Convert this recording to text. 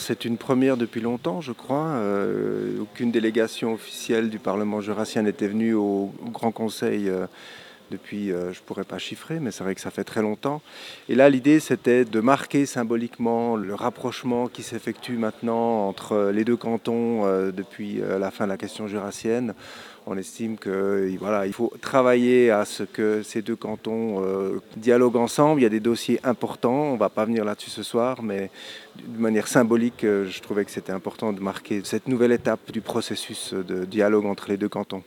C'est une première depuis longtemps, je crois. Aucune délégation officielle du Parlement jurassien n'était venue au Grand Conseil depuis, je ne pourrais pas chiffrer, mais c'est vrai que ça fait très longtemps. Et là, l'idée, c'était de marquer symboliquement le rapprochement qui s'effectue maintenant entre les deux cantons depuis la fin de la question jurassienne. On estime que voilà, il faut travailler à ce que ces deux cantons dialoguent ensemble. Il y a des dossiers importants, on ne va pas venir là-dessus ce soir, mais de manière symbolique, je trouvais que c'était important de marquer cette nouvelle étape du processus de dialogue entre les deux cantons.